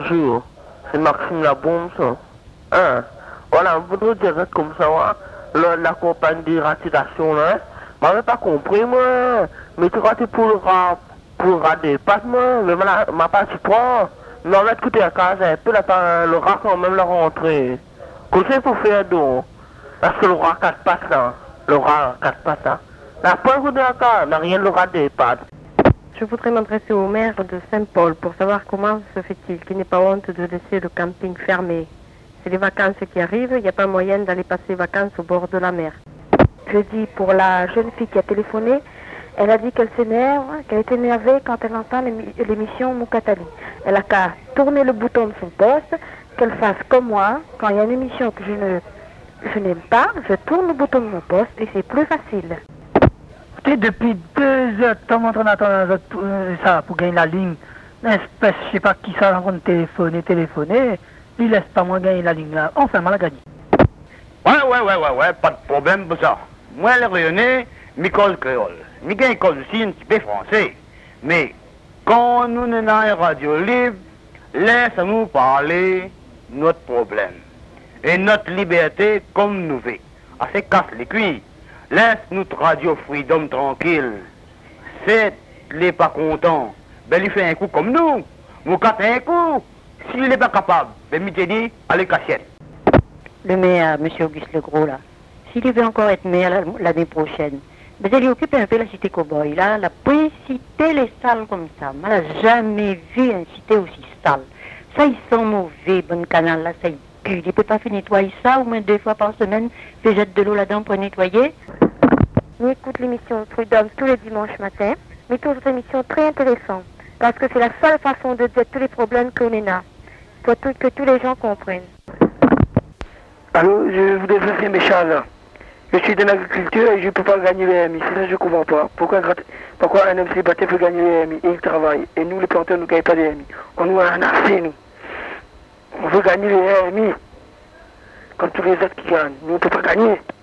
bonjour. C'est Maxime la bombe, ça. Hein? Voilà, on voudrait dire comme ça, hein? La campagne d'éradication, là. Je n'avais pas compris, moi. Mais tu crois que pour le rat des pattes, moi. Mais ma part, tu prends. Non, mais écoutez, à casa, un peu le rat quand même la rentrée. Qu'est-ce qu'il faut faire donc? Parce que le rat a 4 pattes, là. Le rat a 4 pattes, là. La pointe de la casa, n'a rien le rat des pattes. Je voudrais m'adresser au maire de Saint-Paul pour savoir comment se fait-il qu'il n'ait pas honte de laisser le camping fermé. C'est les vacances qui arrivent, il n'y a pas moyen d'aller passer les vacances au bord de la mer. Je dis pour la jeune fille qui a téléphoné, elle a dit qu'elle s'énerve, qu'elle est énervée quand elle entend l'émission Moukatali. Elle a qu'à tourner le bouton de son poste, qu'elle fasse comme moi, quand il y a une émission que je n'aime pas, je tourne le bouton de mon poste et c'est plus facile. Depuis 2 heures, tout le monde attend ça pour gagner la ligne. L'espèce, je sais pas qui ça rencontre téléphoner, il laisse pas moi gagner la ligne là. Enfin, mal à gagner. Ouais, pas de problème pour ça. Moi, les Rayonnais, m'école créole. M'y gagne école aussi un petit peu français. Mais, quand nous sommes dans une radio libre, laisse-nous parler notre problème. Et notre liberté comme nous fait. Assez casse les cuits. Laisse notre radio Freedom tranquille. C'est les pas contents. Ben, il fait un coup comme nous. Nous casse un coup. S'il n'est pas capable, ben, il te dit, allez, cachette. Le maire, M. Auguste Legros, là, s'il veut encore être maire l'année prochaine, mais il occupe un peu la cité Cowboy, là, la cité les salles comme ça. On n'a jamais vu une cité aussi sale. Ça, ils sont mauvais, bon canal, là, ça, ils puent. Il ne peut pas faire nettoyer ça, au moins 2 fois par semaine, fait jette de l'eau là-dedans pour nettoyer. On écoute l'émission Freedom tous les dimanches matin, mais toujours une émission très intéressante, parce que c'est la seule façon de dire tous les problèmes qu'on a, pour que tous les gens comprennent. Allô, je voudrais faire mes chats. Je suis dans l'agriculture et je ne peux pas gagner les RMI. C'est ça que je ne comprends pas. Pourquoi un homme célibataire peut gagner les RMI et il travaille? Et nous, les planteurs, nous ne gagnons pas les RMI. On nous a un assez, nous. On veut gagner les RMI. Comme tous les autres qui gagnent. Nous, on ne peut pas gagner.